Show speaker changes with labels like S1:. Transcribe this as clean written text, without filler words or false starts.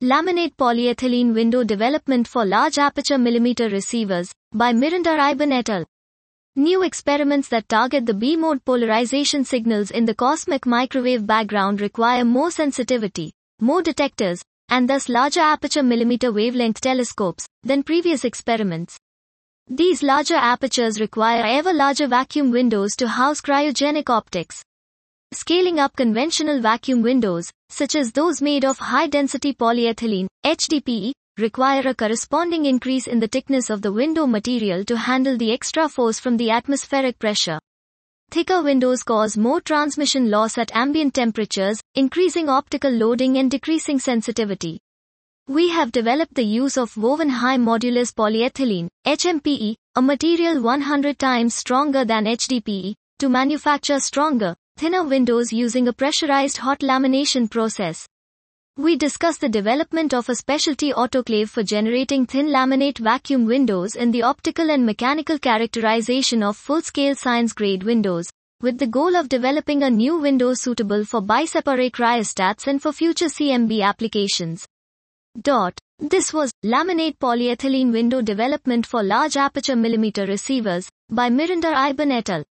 S1: Laminate polyethylene window development for large aperture millimeter receivers, by Miranda Ribon et al. New experiments that target the B-mode polarization signals in the cosmic microwave background require more sensitivity, more detectors, and thus larger aperture millimeter wavelength telescopes than previous experiments. These larger apertures require ever larger vacuum windows to house cryogenic optics. Scaling up conventional vacuum windows, such as those made of high-density polyethylene, HDPE, require a corresponding increase in the thickness of the window material to handle the extra force from the atmospheric pressure. Thicker windows cause more transmission loss at ambient temperatures, increasing optical loading and decreasing sensitivity. We have developed the use of woven high modulus polyethylene, HMPE, a material 100 times stronger than HDPE, to manufacture stronger, thinner windows using a pressurized hot lamination process. We discuss the development of a specialty autoclave for generating thin laminate vacuum windows in the optical and mechanical characterization of full-scale science-grade windows, with the goal of developing a new window suitable for biseparate cryostats and for future CMB applications. This was Laminate Polyethylene Window Development for Large Aperture Millimeter Receivers, by Miranda Ribon et al.